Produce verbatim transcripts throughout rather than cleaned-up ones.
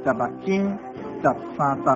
十六章十三节。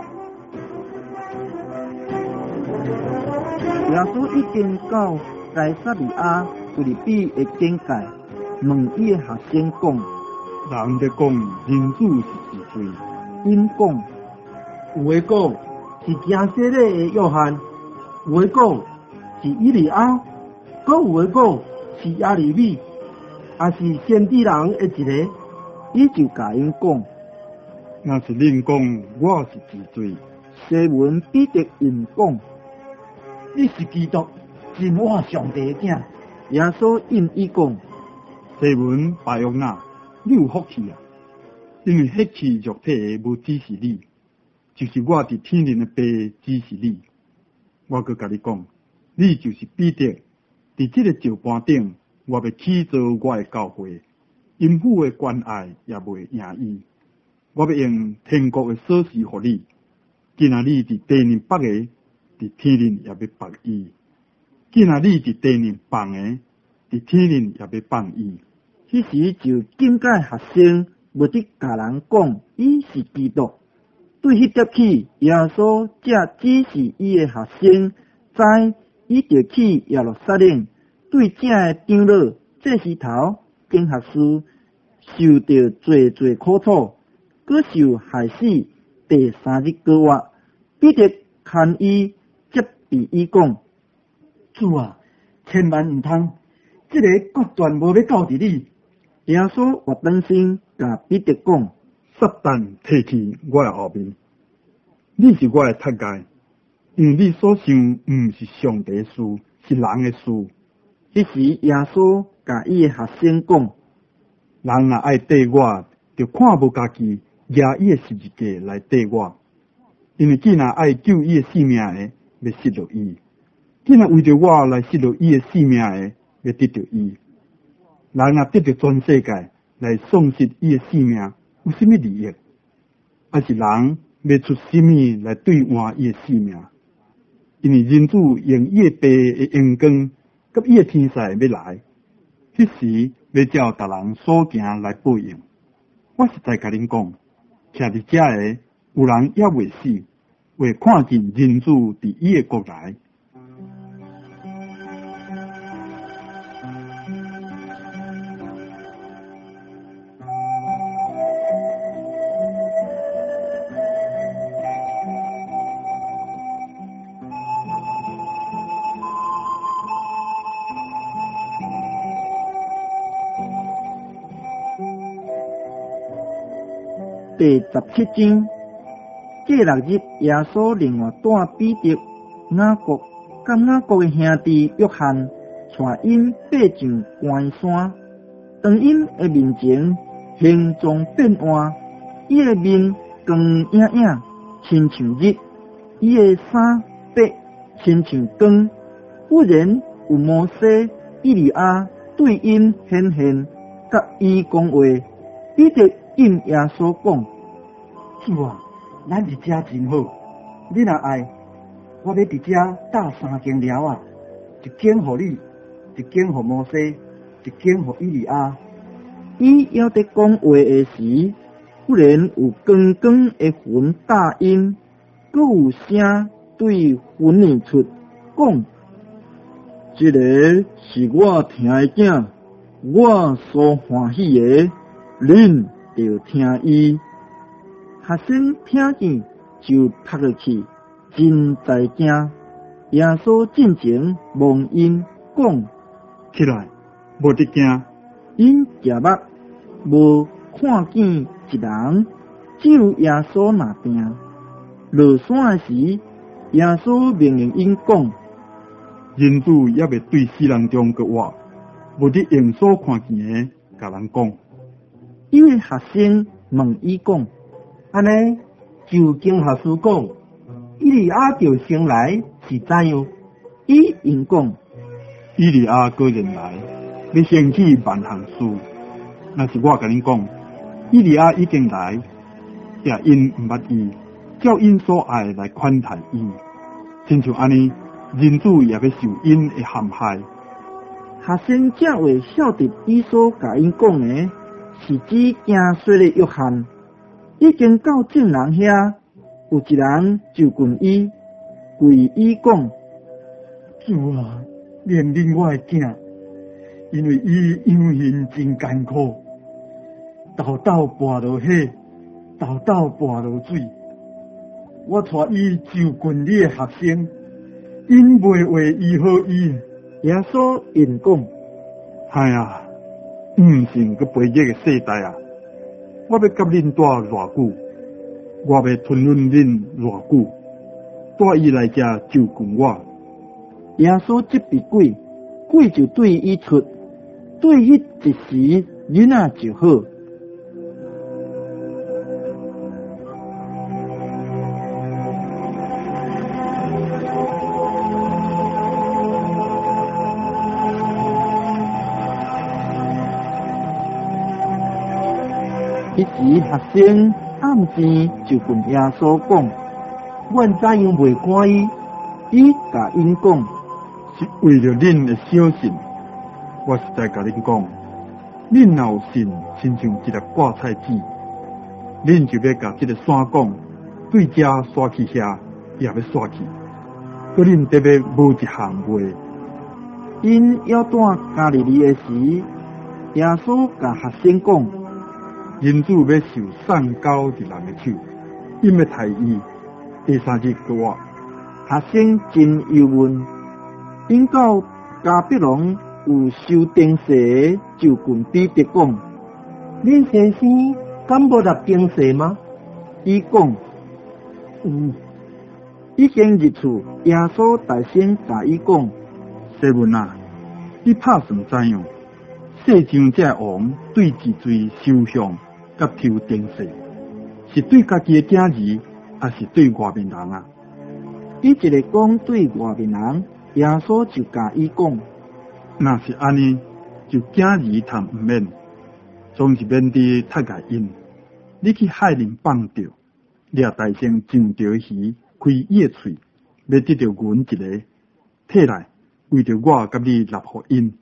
耶稣已经到该撒利亚腓立比的境界，问伊的学生讲： 人在讲人子是几岁？ 因讲， 有的讲是加西利的约翰，有的讲是以利亚，搁有的讲是亚利米，也是先知人的一个。 伊就甲因讲： 若是恁讲我是几岁？ 西门彼得因讲： 你是基督，是我上帝的囝。 耶稣应伊讲： 西门巴约纳，你有福气啊！因为迄气肉体的无指示你，就是我伫天灵的爸指示你。我搁甲你讲，你就是彼得，伫这个石盘顶，我要起造我的教会，阴府的关爱也袂赢伊。我要用天国的锁匙互你，今仔日伫地灵北个，伫天灵也要放伊；今仔日伫地灵放个，伫天灵也要放伊。 迄时就警戒学生，无得甲人讲伊是基督。对迄点起，耶稣才指示伊的学生，知伊着去耶路撒冷，对正的长老、祭司头、经学士，受着最最苦楚，搁受害死。第三日过活，彼得看伊，接比伊讲： 主啊，千万毋通，这个决断无要到伫你。 耶稣活转身，甲彼得讲： 撒旦提起我的后面，你是我的杀界，因为你所想毋是上帝的事，是人的事。 迄时耶稣甲伊的学生讲： 人若爱缀我，就看无家己，举伊的十字架来缀我。因为既然爱救伊的性命的，要失落伊；既然为着我来失落伊的性命的，要得到伊。人若得到全世界来丧失伊的性命，有甚么利益？还是人要出什么来兑换伊的性命？因为人子用伊的爸的阳光，甲伊的天使要来，迄时要照逐人所行来报应。我实在甲恁讲，徛伫遮的有人也未死，会看见人子伫伊的国来。 第十七章，这六日，耶稣另外带彼得、雅各、甲雅各的兄弟约翰，带因爬上关山。当因的面前形状变换，伊的面光影影，亲像日；伊的衫白，亲像光。忽然有摩西、以利亚对因显现，甲伊讲话。彼得应耶稣讲：主啊，咱伫遮真好，你若爱，我要伫遮搭三间寮啊，一间互你，一间互摩西，一间互以利亚。伊还在讲话的时，忽然有光光的云答应，搁有声对云里出讲：这个是我听的囝，我所欢喜的。恁就听伊，学生听见就趴落去，真在惊。耶稣进前望因讲： 起来，无得惊。 因夹目，无看见一人，只有耶稣那边。落山时，耶稣命令因讲： 人子也未对死人中个活，无得用所看见的甲人讲。 一位学生问伊讲： 安尼就经学士讲，以利亚就先来是怎样？ 伊因讲： 以利亚个人来，要掀起万项事。若是我甲恁讲，以利亚已经来，也因毋捌伊，照因所爱来款待伊，亲像安尼，人子也要受因的陷害。 学生这话晓得伊所甲因讲的。是指惊说的约翰， 已经到众人遐，有一人就问伊，跪伊讲： 主啊，怜悯我的囝，因为伊养行真艰苦，豆豆跋落火，豆豆跋落水。我带伊就近你的学生，因袂为医好伊。 耶稣应讲： 哎呀，毋信个背逆的世代啊！我要甲恁带偌久，我要吞忍恁偌久，带伊来遮就近我。 耶稣即笔鬼，鬼就对伊出，对伊一时，囡仔就好。一时学生暗时就跟耶稣讲： 阮怎样袂赶伊？ 伊甲因讲： 是为了恁的小信。我实在甲恁讲，恁若有信，亲像一粒挂菜籽，恁就要甲这个山讲，对遮刷去遐，也要刷去。搁恁得要无一项袂。 因要带加利利的时，耶稣甲学生讲： 人主要受送交伫人的手，因要杀伊。第三日个我， 学生真忧闷，因到加比农有受定势，就跟彼得讲： 恁先生敢无入定势吗？ 伊讲： 有。 已经入厝，耶稣大声甲伊讲： 西门啊，你拍算怎样？世上这王对自罪受伤。甲抽定势，是对家己的囝儿，还是对外面人啊？ 伊一个讲对外面人，耶稣就甲伊讲： 若是安尼，就囝儿通毋免，总是免伫踢界因。你去海里放着，掠大声上着鱼，开伊的喙，要得着阮一个，摕来为着我甲你立互因。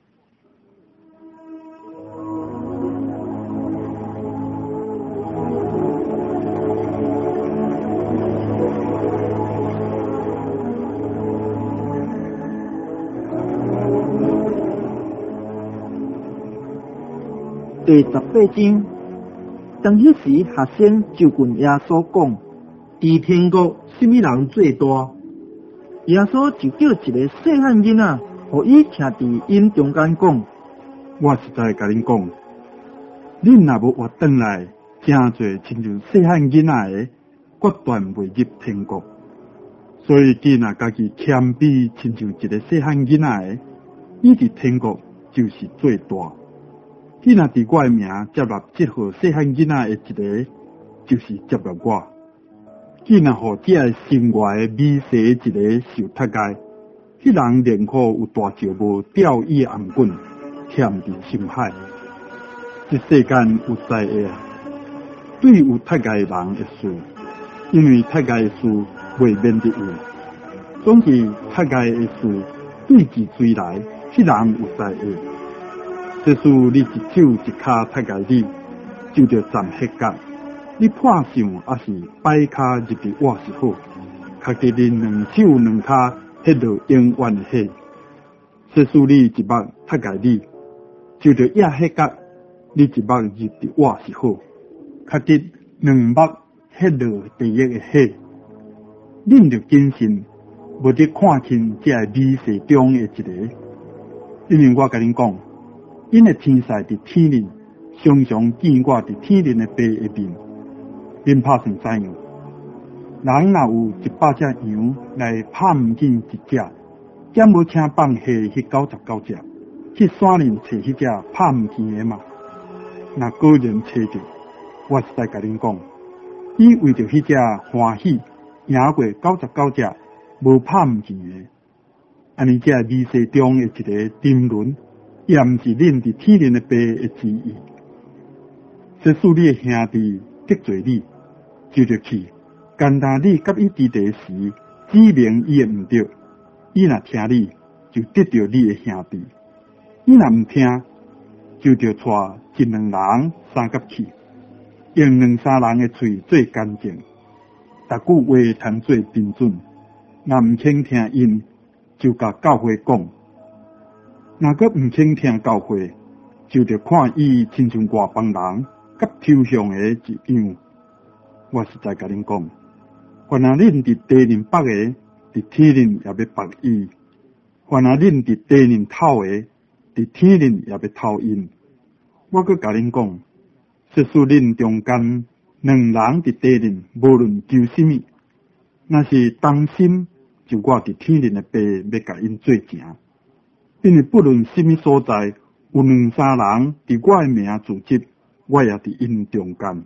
第十八章，当迄时学生就跟耶稣讲： 伫天国，什么人最大？ 耶稣就叫一个细汉囡仔，互伊徛伫因中间讲： 我实在甲恁讲，恁若无活转来，真侪亲像细汉囡仔的，决断袂入天国。所以，既若家己谦卑，亲像一个细汉囡仔的，伊伫天国就是最大。既若伫我的名接纳这号细汉囡仔的一个，就是接纳我。既若互这个心外的美色一个受踢界，迄人连苦有大石无吊伊的红棍，忝伫深海。这世间有灾厄啊，对有踢界的人的事，因为踢界的事未免得有，总是踢界的事对自追来，迄人有灾厄。这事你一手一骹踢界你，就着站迄角。你破相还是摆骹入去我是好，确实你两手两骹迄落永远的火。这事你一目踢界你，就着压迄角，你一目入去我是好，确实两目迄落地狱的火。恁着谨慎，无得看轻这美事中的一个，因为我甲恁讲。因的天使伫天灵，常常见我伫天灵的背下面。恁拍算怎样？人若有一百只羊来拍毋见一只，则无请放下迄九十九只，去山林找迄只拍毋见的嘛？若果然找着，我实在甲恁讲，伊为着迄只欢喜，赢过九十九只无拍毋见的。安尼，这美事中的一个沉沦。也毋是恁伫天灵的爸的旨意，这使你的兄弟得罪你，就着去，简单你甲伊伫地时，指明伊的毋对，伊若听你，就得着你的兄弟；伊若毋听，就着带一两人三甲去。 用两三人的嘴最干净，逐句话通做标准。若毋肯听因，就甲教会讲；若佫毋肯听教会，就着看伊亲像外邦人，甲抽象的一样。我实在甲恁讲，原来恁伫地人北个，伫天人也要北伊；原来恁伫地人头个，伫天人也要头因。我佫甲恁讲，即使恁中间两人伫地人，无论求什么，若是同心，就我伫天人的爸要甲因做成。因为不论什么所在，有两三人伫我的名组织，我也伫因中间。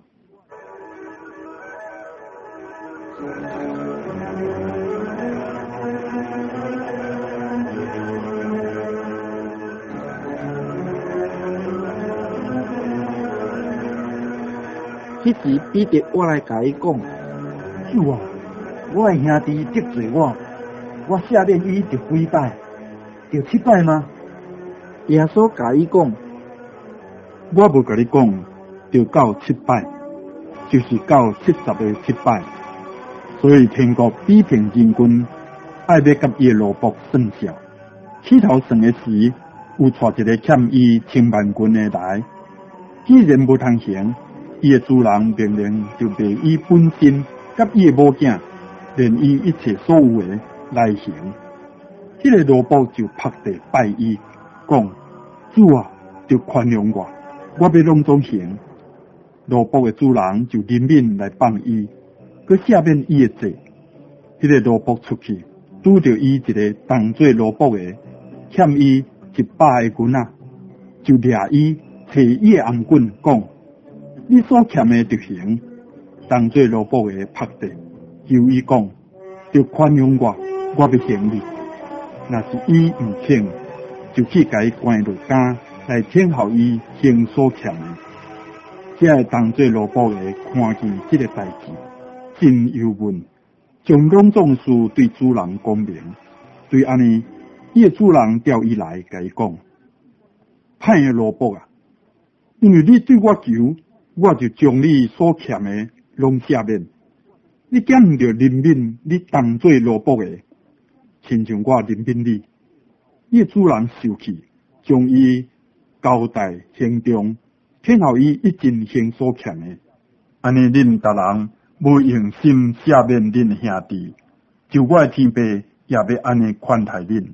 迄时彼得我来甲伊讲， 主啊，我的兄弟得罪我，我下面伊着几摆，着七摆吗？ 耶稣甲伊讲， 我无甲你讲，着到七摆，就是到七十个七摆。所以天国比平人君，爱要甲伊罗卜算账。起头算的时，有带一个欠伊千万斤的来，既然无通行。伊的主人命令就卖伊本身，甲伊的某囝，连伊一切所有的来行。迄、那个罗卜就拍地拜伊，讲：主啊，就宽容我，我要拢总行。罗卜的主人就怜悯来放伊，佮赦免伊的罪。迄、那个罗卜出去，拄着伊一个当做罗卜的，欠伊一百个银仔，就掠伊，摕伊的红棍，讲。你所欠的就行，当做罗卜的拍地，求伊讲，就宽容我，我要还你。若是伊唔肯，就去甲伊关落监，来请候伊还所欠的。这会当做罗卜的看见这个代志，真忧闷，将种种事对主人讲明。对安尼，伊的主人调伊来甲伊讲，歹的罗卜啊，因为你对我求。我就将你所欠的拢赦免，你减毋着怜悯你当做罗卜的，亲像我怜悯你。伊主人受气，将伊交代行中，听候伊一尽行所欠的。安尼恁逐人无用心赦免恁的兄弟，就我的天父也要安尼款待恁。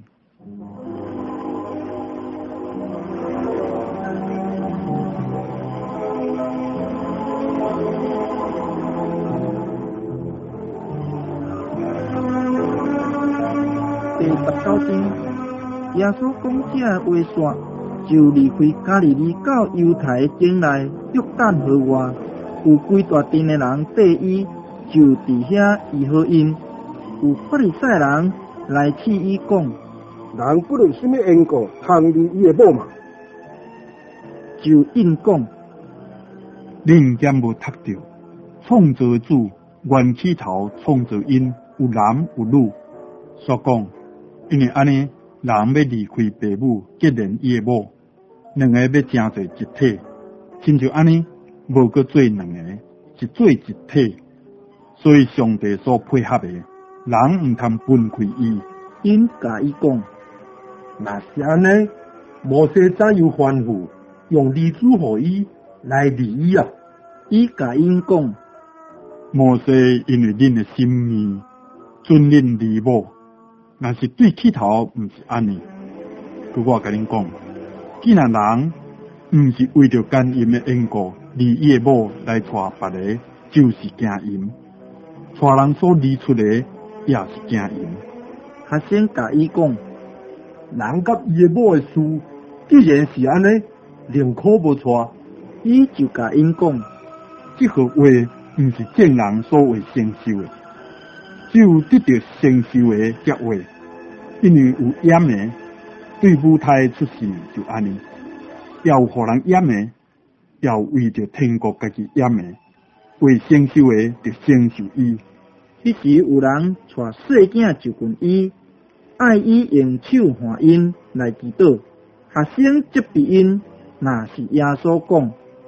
第十九章，耶稣讲这话煞，就离开加利利到犹太的境内约旦河外，有规大阵的人缀伊，就伫遐医好因。有法利赛人来试伊讲， 人不论什么缘故，通离伊的某嘛？ 就应讲， 恁敢无读着？创造主原起头创造因，有男有女，所讲。因为安尼，人要离开爸母，结连伊的某，两个要成做一体。亲像安尼，无搁做两个，是做一体。所以上帝所配合的，人毋通分开伊。 因甲伊讲， 若是安尼，摩西怎样吩咐用儿子互伊来离伊啊？ 伊甲因讲， 摩西因为恁的心意，准恁离某。若是对起头毋是安尼，佮我甲恁讲，既然人毋是为着奸淫的缘故离伊的某来娶别个，就是奸淫；娶人所离出的也是奸淫。 学生甲伊讲， 人甲伊的某的事，既然是安尼，宁可无娶。 伊就甲因讲， 这号话毋是正人所为承受的，只有得到承受的才话。因为有掩的，对母胎出世就安尼；要有互人掩的，要为着天国家己掩的，为承受的就承受伊。 迄时有人带细囝就近伊，爱伊用手唤因来祈祷。学生责备因，若是耶稣讲，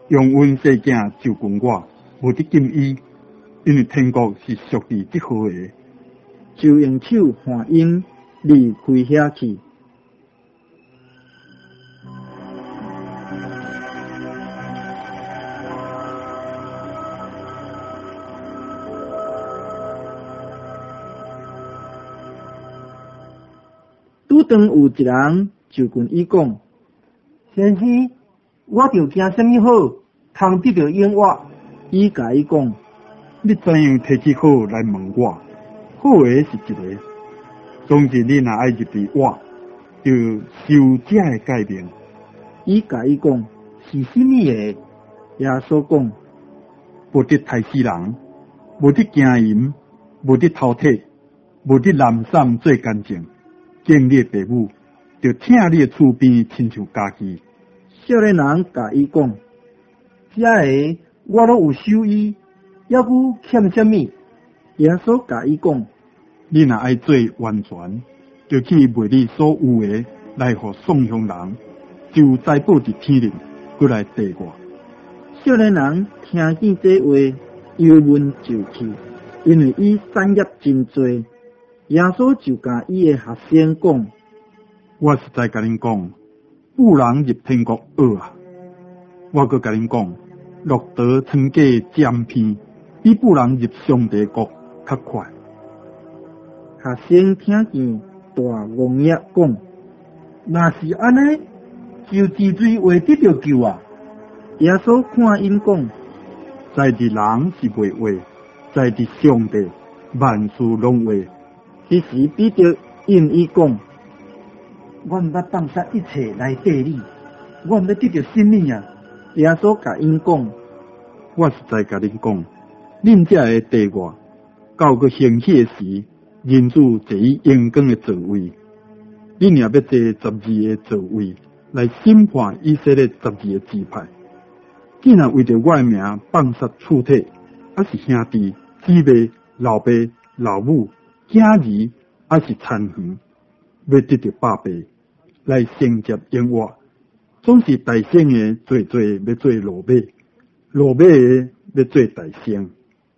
用阮细囝就近我，无得禁伊，因为天国是属于即号的。 就用手喊因离开遐去。拄当有一人就跟伊讲： 先生，我着惊什么好，通得到永活？ 伊甲伊讲： 你怎样提起好来问我？好的是一个，总之你若爱入去活，就受这的改变。 伊甲伊讲： 是什么的？ 耶稣讲： 无得杀死人，无得奸淫，无得偷窃，无得滥散做干净。敬你的父母，就听你的厝边亲像家己。 少年人甲伊讲： 这个我拢有收伊，抑佫欠什么？ 耶稣甲伊讲： 你若爱做完全，就去卖你所有的来互送乡人，就财宝伫天里，过来地我。 少年人听见这话，忧闷就去，因为伊产业真多。耶稣就甲伊的学生讲： 我实在甲恁讲，富人入天国学啊！我阁甲恁讲，落得村家占偏，比富人入上帝国较快。 学生听见大王爷讲： 若是安尼，就治罪会得到救啊！ 耶稣看因讲： 在伫人是袂话，在伫上帝万事拢话。 彼时彼得应伊讲： 我毋捌放下一切来缀你，我毋要得到什么啊？ 耶稣甲因讲： 我实在甲恁讲，恁这会地我，到个兴起的时，人主坐于阳光的座位，恁也要坐十二个座位来审判以色列十二个支派。既然为着我的名放杀厝体，还是兄弟、姊妹、老爸、老母、囝儿，还是残垣，要得到百倍来承接永活。总是大声的做做要做落尾，落尾的要做大声。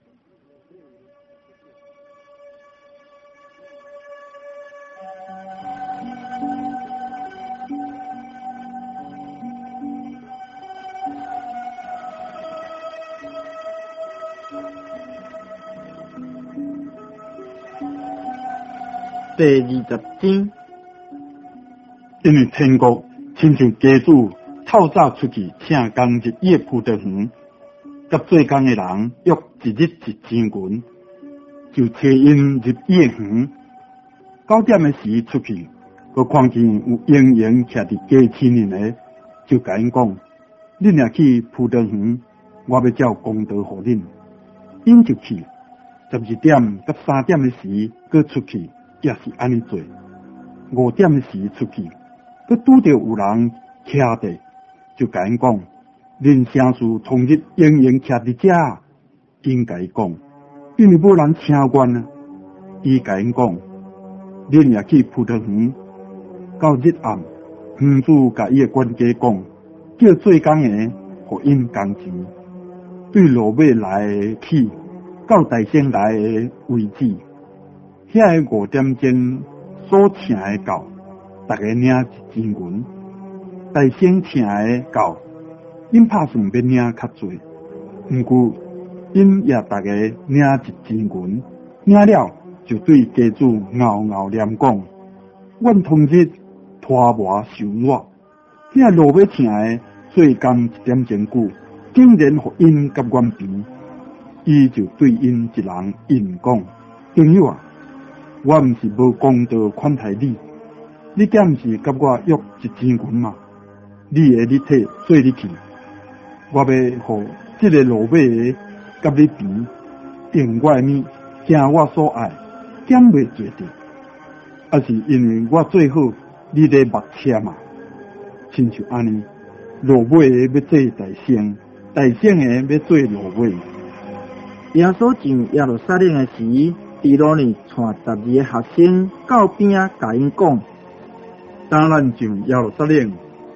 第二十章， 因为天国亲像家主透早出去请工入夜铺的园，甲做工的人约一日一千元，就找因入夜园。九点的时出去，佮看见有营营徛伫家亲人的，就甲因讲：恁也去铺的园，我要照公道互恁。因就去，十二点甲三点的时佮出去。也是安尼做，五点时出去，佮拄着有人徛地，就甲因讲：恁城市同日营营徛伫遮。因甲伊讲：因为无人请愿啊。伊甲因讲：恁也去葡萄园，到日暗，园主甲伊的管家讲，叫做工的互因工钱，对落尾来的起，到大声来的为止。遐个五点钟所请的到，大家领一千元；大声请的到，因拍算要领较侪，毋过因也大家领一千元，领了就对家主咬咬念讲：阮同日拖磨受热，遐落尾请的做工一点钟久，竟然互因甲阮比，伊就对因一人应讲：朋友啊！我毋是无公道款待你，你敢毋是甲我约一千元嘛？你的你体做你去，我要互这个落尾的甲你比，用我的面惊我所爱，减袂做着，还是因为我最好你咧目车嘛？亲像安尼，落尾的要做大声，大声的要做落尾。 耶稣进耶路撒冷的时。伫路呢，带十二个学生到边仔，甲因讲： 当咱上耶路撒冷，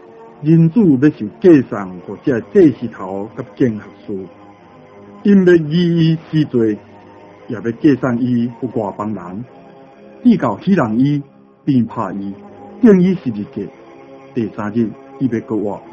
人主要受计送或者祭司头甲监学士，因要以伊死罪，也要计送伊有外邦人，至到希人伊鞭拍伊，定伊十字架。第三日伊要搁活。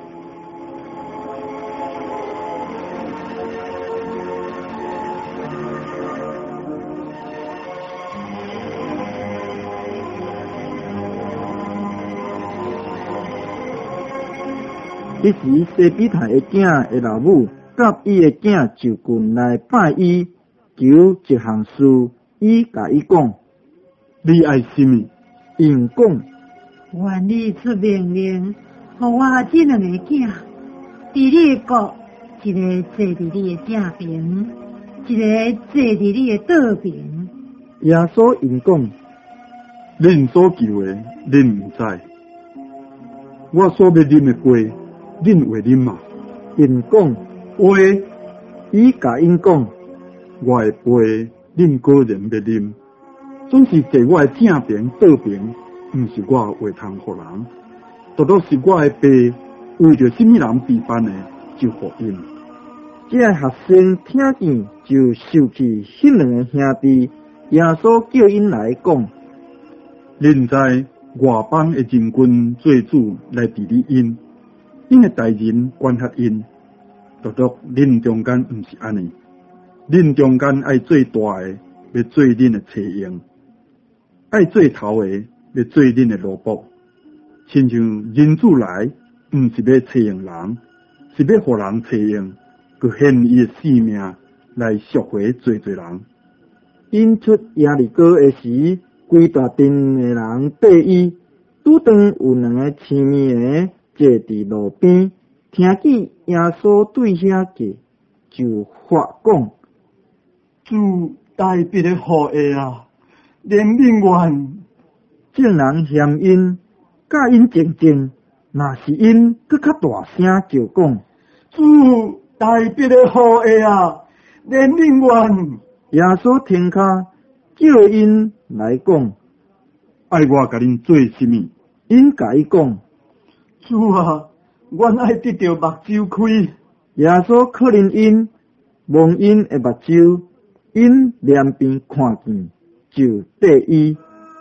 迄时西比太的囝的老母甲伊的囝就近来拜伊，求一项事，伊甲伊讲： 你爱什么？ 因讲： 愿你出命令，互我这两个囝，伫你的国，一个坐伫你的正边，一个坐伫你的倒边。 耶稣因讲： 恁所求的，恁毋知。我所要啉的杯，恁会啉吗？ 因讲： 会。 伊甲因讲： 我的杯，恁果然要啉，总是坐我的正边倒边，毋是我话通互人，独独是我的爸为着什么人被办的，就互因。 这学生听见就想起迄两个兄弟，耶稣叫因来讲： 恁知外邦的人君做主来治理因，因的大人管辖因，独独恁中间毋是安尼，恁中间爱最大的要做恁的妻用，爱最头的要做恁的奴仆，亲像人主来，毋是要妻用人，是要互人妻用，佮献伊的性命来赎回罪罪人。 因出耶利哥的时，规大阵的人缀伊，拄当有两个青面的坐伫路边，听见耶稣对遐个，就发讲： 主大笔的好意啊，怜悯愿。 众人嫌因，甲因静静，若是因搁较大声就讲： 主大笔的好意啊，怜悯愿。 耶稣停卡，叫因来讲： 爱我甲恁做什么？ 因甲伊讲： 主啊，阮爱得到目睭开。 耶稣可能因望因的目睭，因两边看见，就缀伊。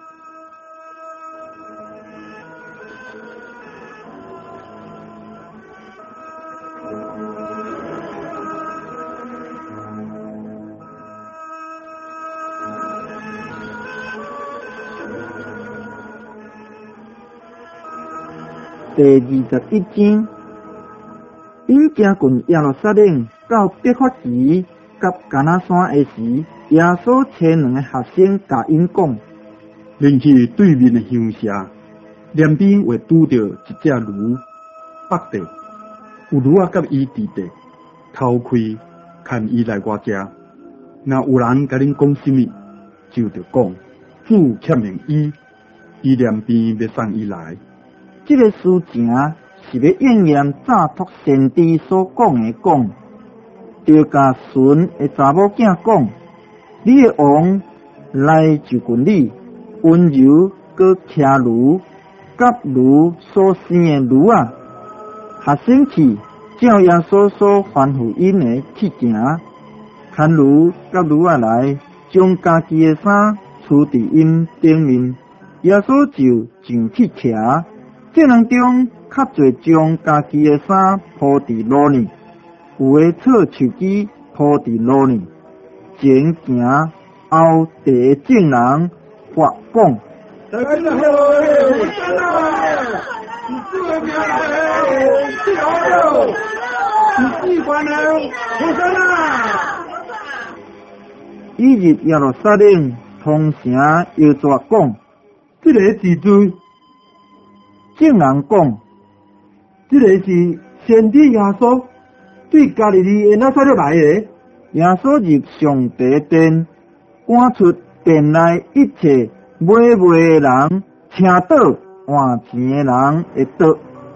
第二十一章，因行近耶路撒冷到伯法奇甲橄榄山的时，耶稣找两个学生甲因讲： 恁去对面的乡舍，两边会拄着一只驴绑着，有驴仔甲伊伫地，偷开，牵伊来我遮。若有人甲恁讲什么，就着讲主欠命伊，伊两边要送伊来。 这个事情是要应验早托先知所讲的讲，就甲孙的查某囝讲：你的王来就近你，温柔搁骑驴，甲驴所生的驴啊，学生去照耶稣所吩咐因的去行，牵驴甲驴啊来，将家己的衫除伫因顶面，耶稣就上去骑。这人中较侪将家己的衫铺伫路呢，有的草树枝铺伫路呢。前行后，第一众人发讲： 大家好，我真啊！你这边来，小友，你喜欢了，出生啊！ 伊入耶路撒冷，通城又作讲： 这个是对。 众人讲： 这个是先知耶稣对加利利的拿撒勒来的。 耶稣入上帝殿，赶出殿内一切买卖的人、车倒换钱的人会倒。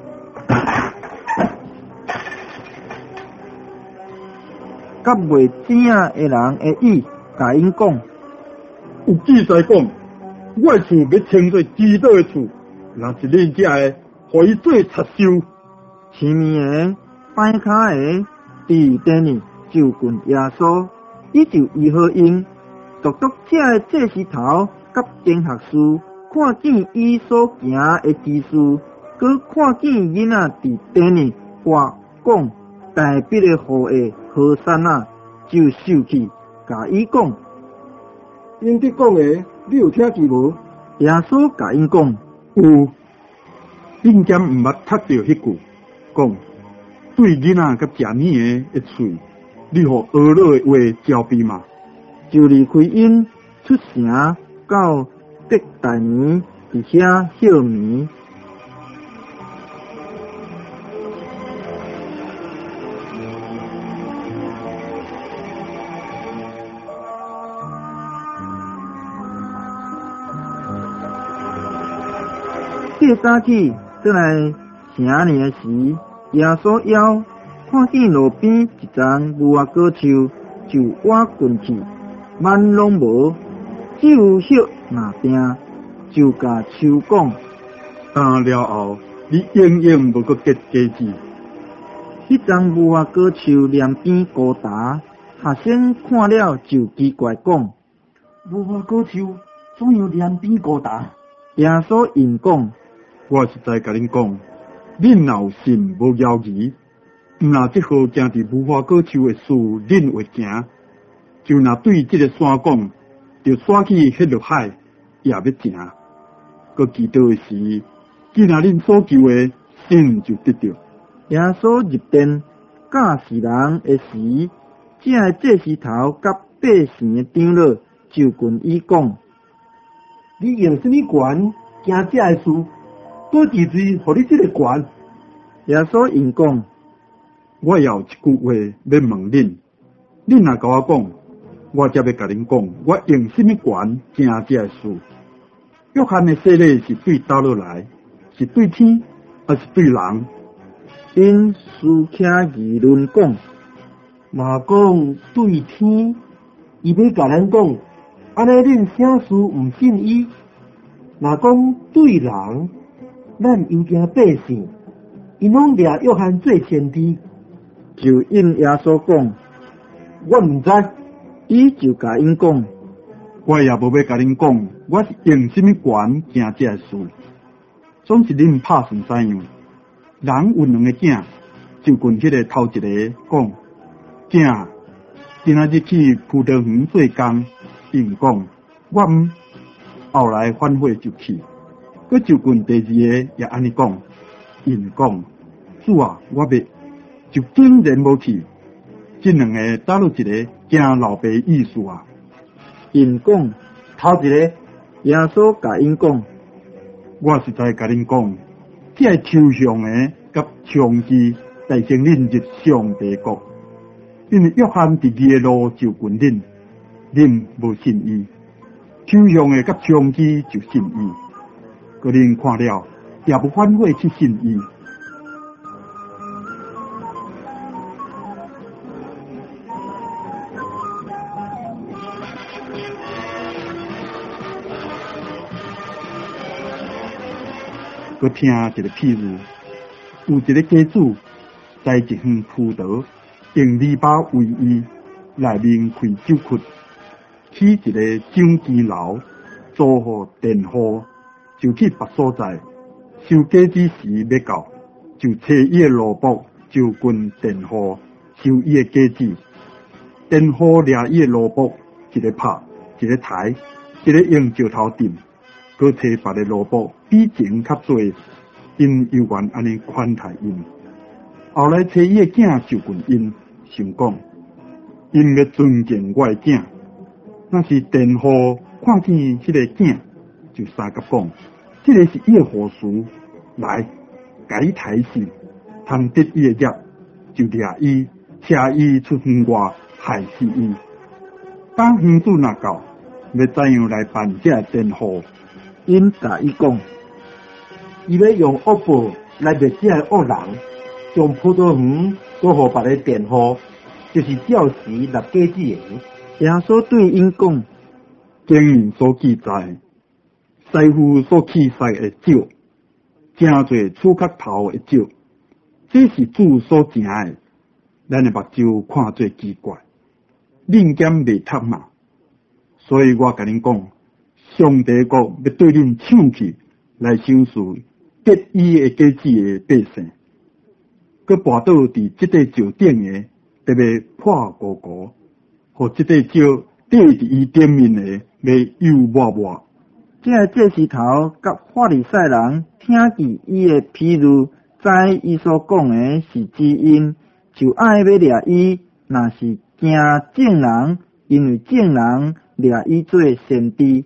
甲卖钱的人会意，甲因讲： 有记载讲，我的厝要称作基督的厝。若是恁遮的，互伊做贼收， 前面的摆卡的伫顶呢就近耶稣，伊就如何用独独这的这石头甲经学士看见伊所行的之事，佮看见囡仔伫顶呢话讲大笔的雨的河山啊，就受气，甲伊讲。 因伫讲的，你有听见无？ 耶稣甲因讲， 有，并兼毋捌读到迄句，讲对囡仔甲食米的一喙，你互学老的话交臂嘛？ 就离开因出城到德大年，伫遐歇眠。第早起转来城里的时，耶稣枵看见路边一丛无花果树，就挖进去，万拢无，只有叶那边，就甲树讲： 打了后，你永远无阁结果子。 迄丛无花果树两边高大，学生看了就奇怪讲： 无花果树怎样两边高大？ 耶稣应讲。 我实在甲恁讲，恁若有心无摇疑，毋若即号行伫无花果树的事，恁会行，就若对即个山讲，就刷去迄落海，也要行。佮祈祷的时，既然恁所求的，信就得着。 耶稣入殿教世人的时，这个这石头甲百姓的长老就跟伊讲： 你用什么权行这个事？多几罪，互你这个权。 耶稣应讲： 我有一句话要问恁，恁若甲我讲，我才要甲恁讲，我用什么权行这个事？约翰的洗礼是对倒落来，是对天，还是对人？ 因私下议论讲， 嘛讲对天，伊要甲咱讲，安尼恁啥事毋信伊？若讲对人。咱犹惊百姓，因拢掠约翰做先知， 就应耶稣讲， 我毋知。 伊就甲因讲， 我也无要甲恁讲，我是用什么权行这事。总是恁拍算怎样？人有两个囝，就跟迄个头一个讲，囝，今仔日去葡萄园做工，因讲，我毋，后来反悔就去。佮就近第二个也安尼讲，因讲主啊，我袂就竟然无去，这两个打落一个惊老爸意思啊。 因讲头一个耶稣甲因讲， 我实在甲恁讲，这个抽象的甲长期代成恁入上帝国，因为约翰第二个路就近恁，恁无信伊，抽象的甲长期就信伊。个人看了，也不反悔去信伊。佮听一个譬如，有一个家主栽一园葡萄，用篱笆围伊，内面开酒窟，起一个长期楼，租互佃户。就去别所在收果子时要到，就找伊的萝卜，就近佃户收伊的果子。佃户掠伊的萝卜，一个拍，一个抬，一个用石头钉，佮找别个萝卜比前较多，因又愿安尼款待因。后来找伊的囝就近因，想讲，因要尊敬我的囝。那是佃户看见迄个囝，就三甲讲。这个是伊的护士，来，甲伊抬死，通得伊的业，就掠伊，车伊出园外，害死伊。当园主若到，要怎样来办这个佃户？ 因甲伊讲， 伊要用恶报来灭这个恶人，将葡萄园交互别个佃户，就是照时立果子的。 耶稣对因讲， 经言所记载。师傅所起塞的酒，真侪出壳头的酒， 这是主所行的，咱的目睭看做奇怪，恁减未读嘛。所以我甲恁讲，上帝国要对恁抢去来审视结义的家子的百姓，佮跋倒伫即块石顶的，特别破糊糊，互即块石缀伫伊顶面的，要油抹抹。 这这石头甲法利赛人听见伊的譬喻，知伊所讲的是知音，就爱要掠伊，若是惊正人，因为正人掠伊做先知。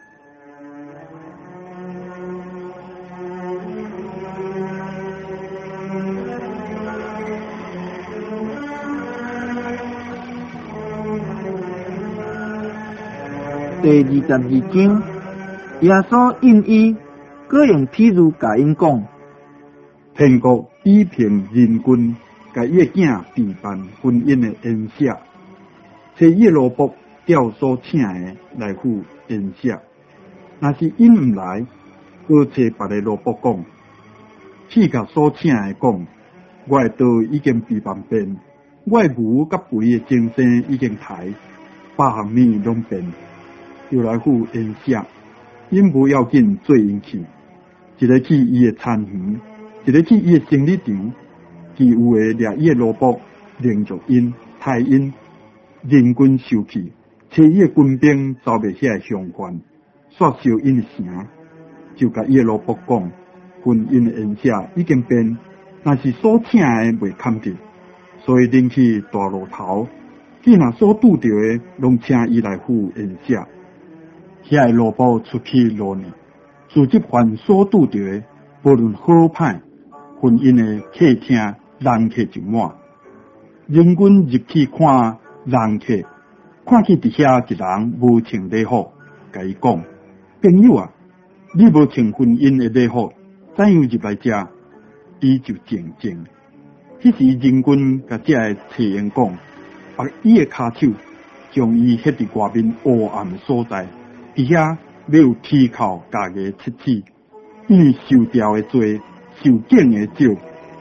第二十二章，耶稣因伊，各用譬喻甲因讲： 天国比凭人君，甲伊的囝置办婚姻的宴舍，找伊的奴仆调所请的来赴宴舍。若是因毋来，搁找别个奴仆讲，去甲所请的讲，我的道已经备办遍，我的牛甲肥的精生已经抬，百项物拢变。又来赴宴舍，因无要紧做因去，一个去伊的餐园，一个去伊的生理场，其有的掠伊的奴仆，凌辱因，杀因，人均受气，找伊的军兵走袂遐的相反，刷烧因的城，就甲伊的奴仆讲，婚姻的宴舍已经变，若是所请的袂堪得，所以引起大路头，既若所拄着的，拢请伊来赴宴舍。遐个奴仆出去路呢，自即凡所拄着的，无论好歹，婚姻的客厅人客就满。人均入去看人客，看去伫遐一人无穿礼服，甲伊讲：朋友啊，你无穿婚姻的礼服，怎样入来遮？伊就静静。迄时人均甲遮个妻员讲，把伊的骹手将伊迄伫外面黑暗的所在。伫遐要有铁口家己切齿，因为受掉的多，受敬的少。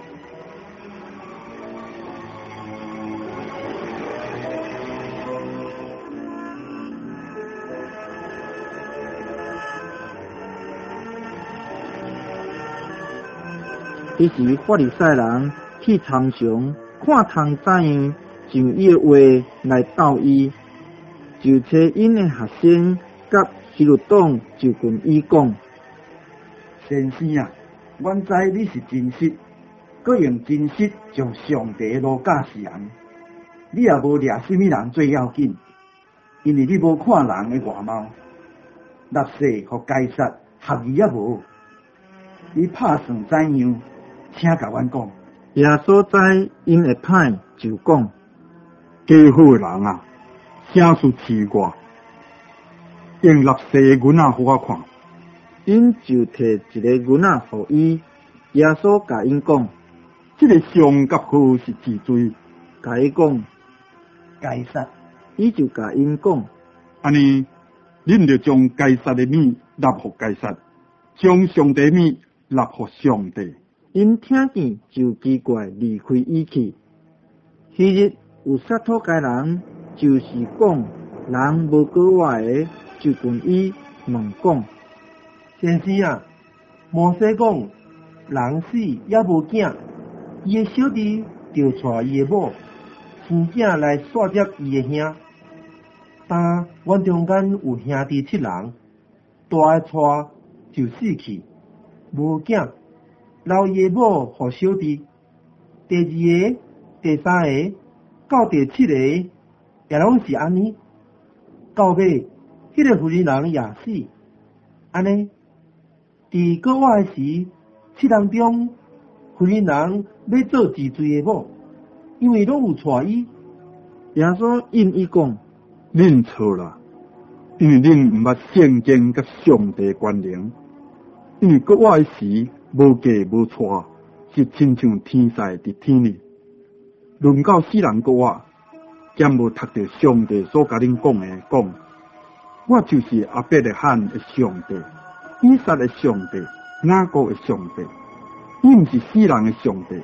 迄时法利赛人去参详，看通怎样就伊的话来斗伊，就找因的学生。甲希律党就跟伊讲：先生啊，阮知你是真实，搁用真实将上帝的路教世人。你也无掠什么人最要紧，因为你无看人的外貌，纳税互该杀合意也无。你拍算怎样？请甲阮讲。耶稣知因会歹，就讲： 加好的人啊，啥事试我？用六岁的囡仔互我看， 因就摕一个囡仔互伊。耶稣甲因讲： 这个上甲好是治罪。 甲伊讲：该杀。伊就甲因讲： 安尼，恁就将该杀的物纳互该杀，将上帝的物纳互上帝。 因听见就奇怪，离开伊去。昔日有撒土该人，就是讲人无过我的。就跟伊问讲： 先生啊，摩西讲，人死也无囝，伊的小弟就带伊的某生囝来煞接伊的兄。但阮中间有兄弟七人，大的带就死去，无囝，留伊的某互小弟。第二个、第三个到第七个也拢是安尼，到尾。迄个妇人也死，安尼，伫国外时，七人中妇人要做治罪的某，因为拢有带伊。 耶稣因伊讲： 恁错啦，因为恁毋捌圣经甲上帝关联，因为国外时无嫁无娶，是亲像天使伫天里。论到死人国外，兼无读到上帝所甲恁讲的讲。我就是阿伯的罕的上帝，以撒的上帝，雅各的上帝。你毋是死人的上帝，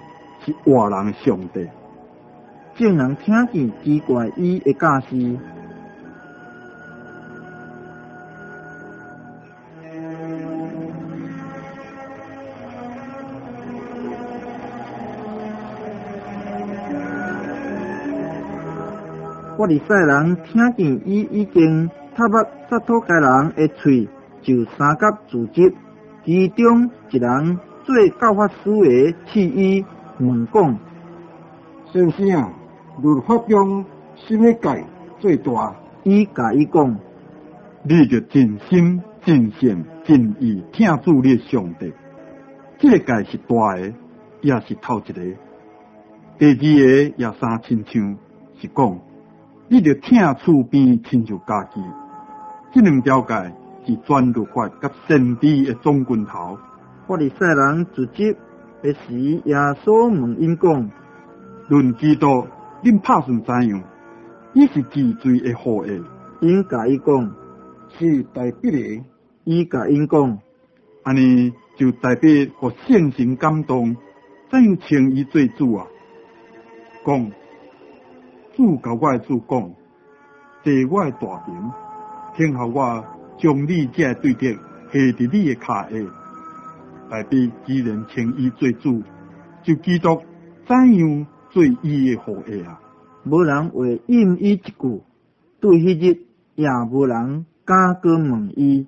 是活人的上帝。 众人听见奇怪伊的教示，法利赛人听见伊已经踏入撒土该人的喙，就三甲自责。其中一人做教法师的试伊问讲： 先生啊，律法中什么戒最大？ 伊甲伊讲： 你着真心、真善、真意听主你的上帝。这个戒是大的，也是头一个。第二个也三亲像，是讲你着听厝边亲像家己。这两条戒是全律法甲先知的总拳头。 法利赛人自责的时，耶稣问因讲： 论基督，恁拍算怎样？伊是治罪的后裔。 因甲伊讲： 是代表的。 伊甲因讲： 安尼就代表互圣神感动，怎样称伊做主啊？讲主甲我的主讲，坐我的大名，听候我将你这对敌下伫你的骹下。代表既然称伊做主，就基督怎样做伊的后裔啊？ 无人会应伊一句，对迄日也无人敢搁问伊。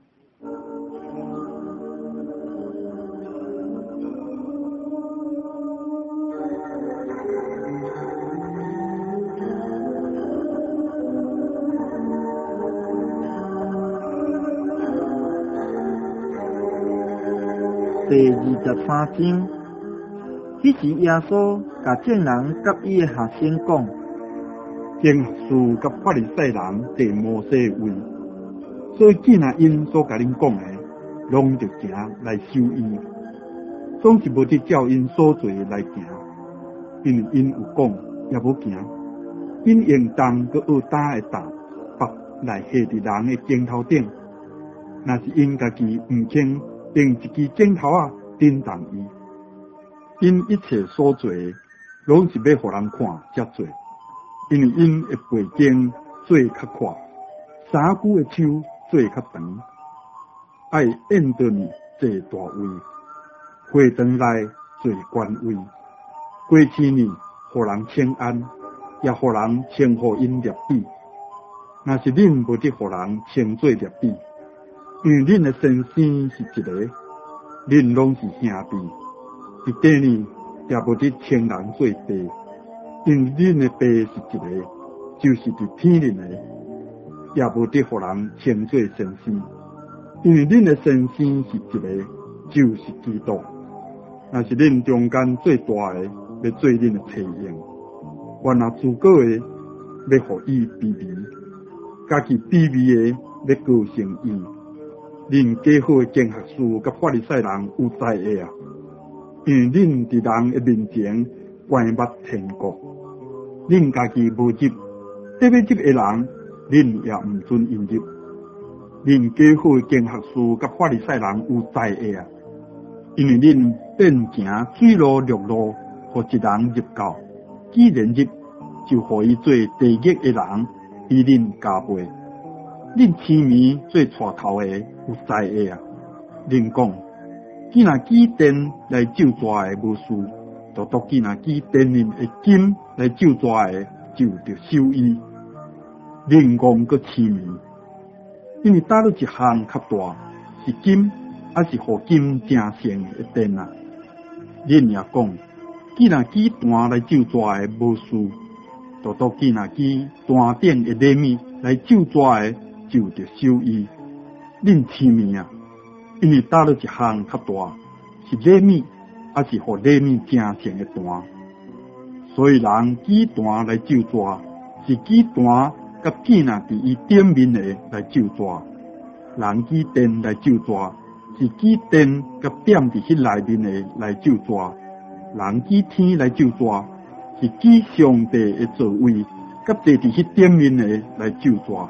第二十三章，迄时耶稣甲众人甲伊的学生讲： 经书甲法利赛人地摩西位，所以既然因所甲恁讲的，拢着行来修伊，总是无得照因所做来行，因为因有讲也无行，因用重佮恶打的担把来下伫人的肩头顶，若是因家己毋肯用一支枕头啊顶动伊，因一切所做拢是要互人看才做。因为因的背肩做较宽，三股的手做较长，爱引导你坐大位，会堂内做官位，过去呢，互人请安，也互人称呼因列比。若是恁无得互人称做列比，因为恁的先生是一个，恁拢是兄弟，伫地呢也无得称人做爸。因恁的爸是一个，就是伫天灵的，也无得互人称做先生。因为恁的先生是一个，就是基督。若是恁中间最大的要做恁的妻用，原来自个的要互伊卑微，家己卑微的要高升伊。恁家好的经学士甲法利赛人有知的啊，因为恁伫人的面前观捌天国。恁家己无入，得要入的人，恁也毋准因入。恁家好的经学士甲法利赛人有知的啊，因为恁便行水路陆路，互一人入教，既然入，就互伊做第一的人，比恁加倍。恁痴迷做带头的有知的啊，恁讲，既然祭奠来救抓的无事。就独记若记电人的金来救抓的，就着收伊。灵光佮痴迷，因为打了一项较大，是金，还是互金正成的电啊？恁也讲，既然记弹来救抓的无事，就独记若记弹顶的礼物来救抓的，就着收伊。恁痴迷啊，因为打了一项较大，是礼物。还是互礼物正成的弹，所以人举弹来救抓，是举弹甲见啊伫伊顶面的来救抓；人举电来救抓，是举电甲点伫迄内面的来救抓；人举天来救抓，是举上帝的座位甲坐伫迄顶面的来救抓。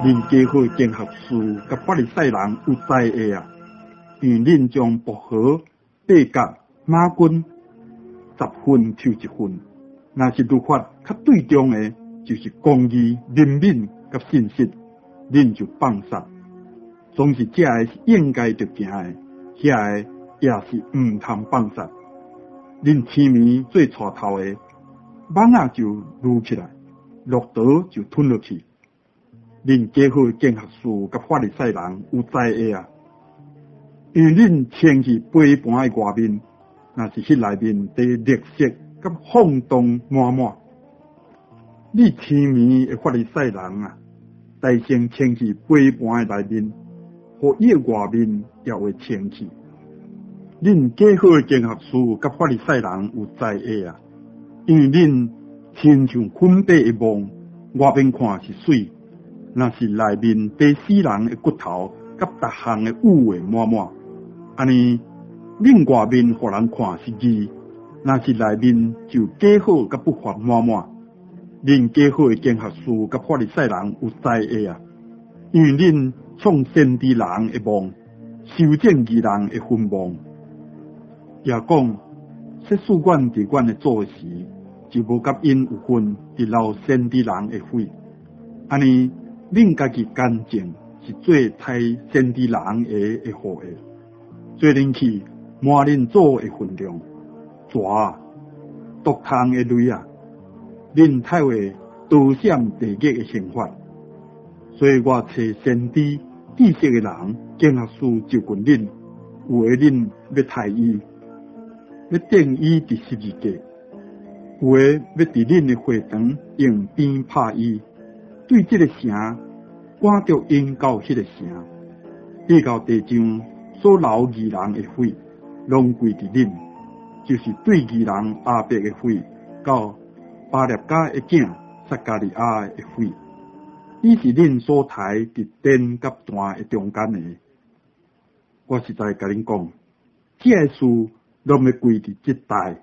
恁家伙经学士甲法利赛人有知的啊，因为恁将薄荷、八角、马君十分抽一分，若是律法较对重的，就是公义、怜悯甲信实，恁就放杀。总是这个是应该着行的，遐个也是毋通放杀。恁天暝做带头的，蠓仔就撸起来，骆驼就吞落去。恁家伙经学士甲法利赛人有知的啊，因为恁穿去杯盘的外面，若是迄内面地劣色甲放荡满满。你天暝的法利赛人啊，大先穿去杯盘的内面，互伊的外面也会穿去。恁家伙经学士甲法利赛人有知的啊，因为恁亲像粉白的梦，外面看是水，若是内面地死人的骨头甲逐项的污秽满满。安尼，恁外面互人看是义，若是内面就假好甲不法满满。恁假好的经学士甲法利赛人有知的啊，因为恁创先知人的梦，修正义人的坟墓。也讲，说事阮伫阮的做时，就无甲因有份伫留先知人的血。安尼，恁家己干净是最太先知人的的好的，做恁去满恁做的分量，蛇啊，毒汤的雷啊，恁太会多闪地狱的刑罚。所以我找先知知识的人，经学士就群恁，有的恁要杀伊。要定伊伫十字架，有诶要伫恁诶会堂用鞭拍伊，对这个城赶着因到迄个城，地到地上所流义人诶血，拢归伫恁，就是对义人阿伯诶血，到巴列家诶囝撒加利亚诶血，伊是恁所抬伫殿甲坛诶中间诶。我实在甲恁讲，这个事。拢要归伫这代。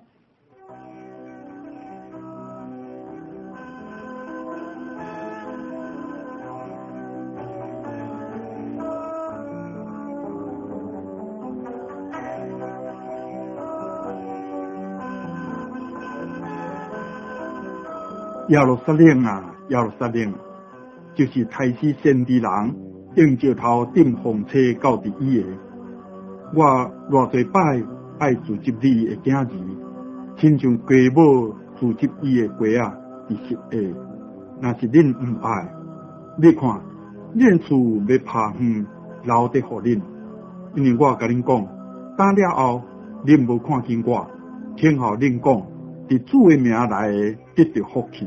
耶路撒冷啊，耶路撒冷，就是太子先知人用石头顶风车到伫伊个。我偌侪摆。爱自接你的囝儿，亲像家母自接伊的鸡仔伫实下。若是恁毋爱，你看，恁厝要拍远留得互恁，因为我甲恁讲，打了后恁无看见我，听候恁讲，伫主的名内得着福气。